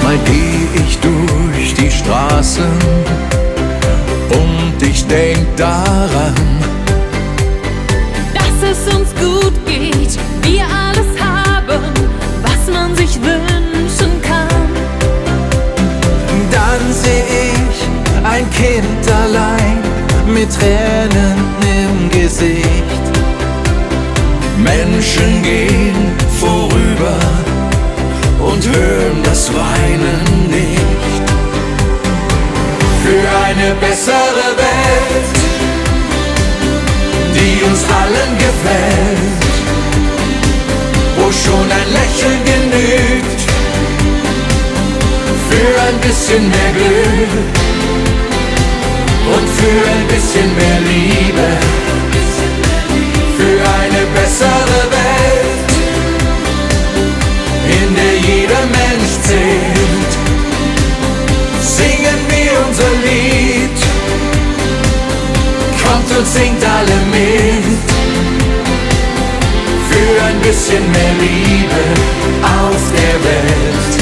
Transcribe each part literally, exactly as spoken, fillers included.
Manchmal geh ich durch die Straßen und ich denk daran, dass es uns gut geht, wir alles haben, was man sich wünschen kann. Dann seh ich ein Kind allein mit Tränen im Gesicht. Menschen gehen vorüber und hören das Weinen nicht. Für eine bessere Welt, die uns allen gefällt, wo schon ein Lächeln genügt, für ein bisschen mehr Glück und für ein bisschen mehr Liebe. Für eine bessere Welt, in der jeder Mensch zählt, singen wir unser Lied. Kommt und singt alle mit. Für ein bisschen mehr Liebe auf der Welt.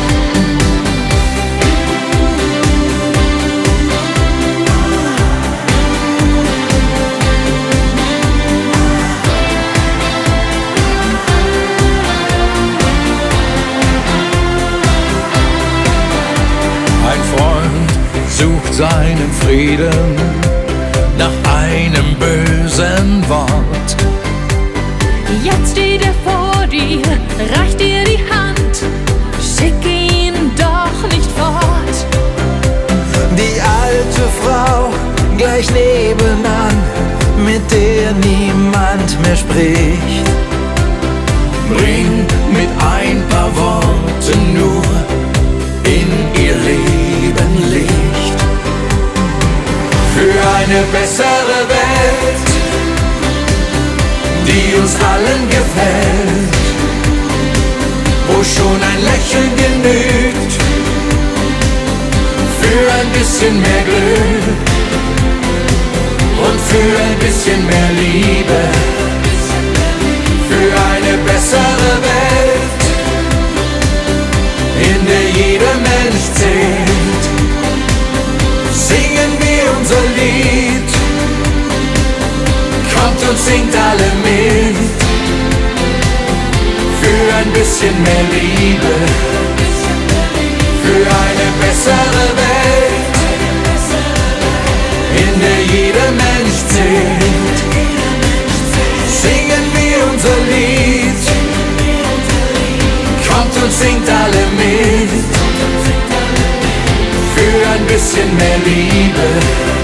Ein Freund sucht seinen Frieden nach einem bösen Wort. Jetzt steht er vor dir, reicht dir die Hand, schick ihn doch nicht fort. Die alte Frau gleich nebenan, mit der niemand mehr spricht, bring mit ein paar Worten nur in ihr Leben Licht. Für eine bessere Welt, die uns allen gefällt, wo schon ein Lächeln genügt, für ein bisschen mehr Glück und für ein bisschen mehr Liebe. Für eine bessere Welt, in der jeder Mensch zählt, singen wir unser Lied. Kommt und singt alle mit. Für ein bisschen mehr Liebe, für eine bessere Welt, in der jeder Mensch zählt, singen wir unser Lied. Kommt und singt alle mit. Für ein bisschen mehr Liebe.